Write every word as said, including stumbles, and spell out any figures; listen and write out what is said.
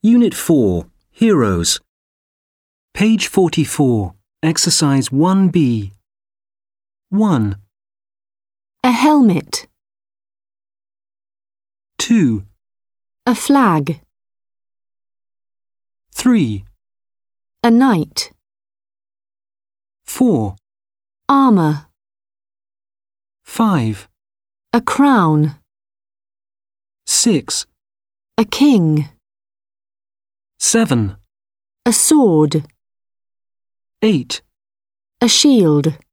Unit four, Heroes. Page forty-four, Exercise one B. one, A helmet. two, A flag. three, A knight. four, Armour. five, A crown. six, A king. seven, A sword. eight. A shield.